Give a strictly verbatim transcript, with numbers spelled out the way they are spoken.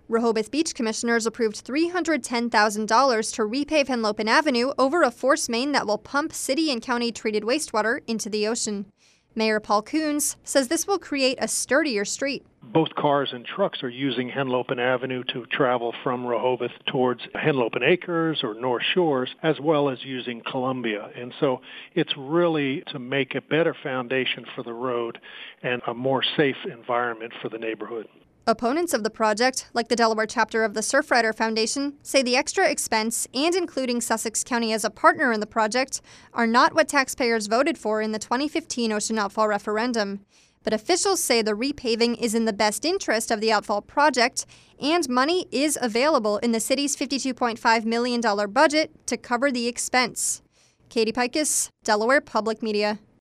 Rehoboth Beach commissioners approved three hundred ten thousand dollars to repave Henlopen Avenue over a force main that will pump city and county treated wastewater into the ocean. Mayor Paul Coons says this will create a sturdier street. Both cars and trucks are using Henlopen Avenue to travel from Rehoboth towards Henlopen Acres or North Shores, as well as using Columbia. And so it's really to make a better foundation for the road and a more safe environment for the neighborhood. Opponents of the project, like the Delaware chapter of the Surfrider Foundation, say the extra expense and including Sussex County as a partner in the project are not what taxpayers voted for in the twenty fifteen Ocean Outfall referendum. But officials say the repaving is in the best interest of the Outfall project, and money is available in the city's fifty-two point five million dollars budget to cover the expense. Katie Pikus, Delaware Public Media.